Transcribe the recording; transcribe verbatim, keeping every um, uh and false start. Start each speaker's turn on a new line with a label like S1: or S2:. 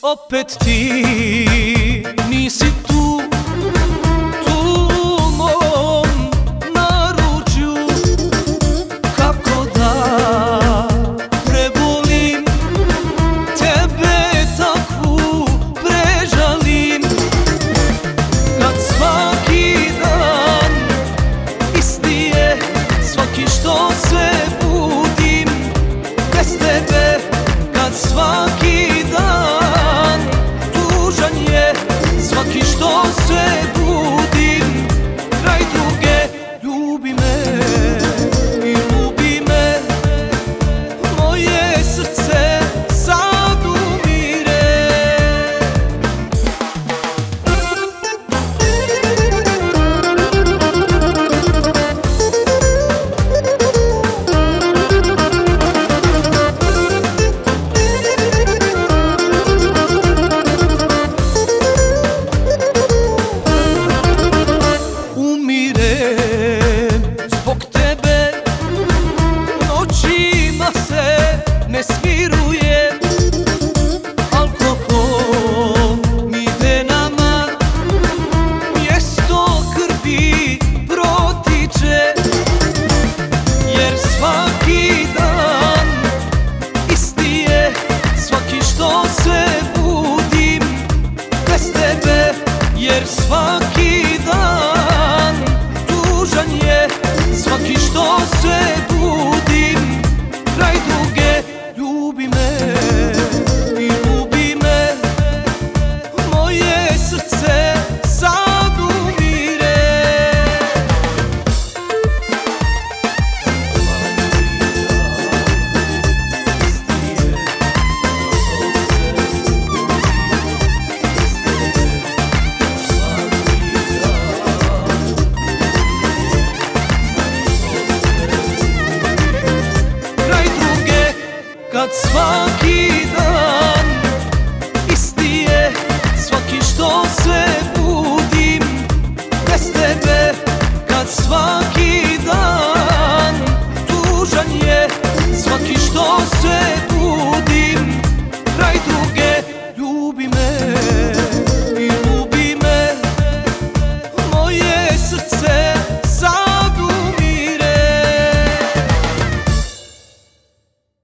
S1: Opet ti nisi tu, tu u mom naručju. Kako da prebolim tebe, takvu prežalim, kad svaki dan isti je, svaki što se budim bez tebe, kad svaki dan tužan je, svaki što se budim kraj druge. Ljubi me i ljubi me, moje srce sad umire. Zbog tebe noćima se ne smiruje, alkohol mi venama mjesto krvi protiče, jer svaki dan isti je, svaki što se budim bez tebe, jer svaki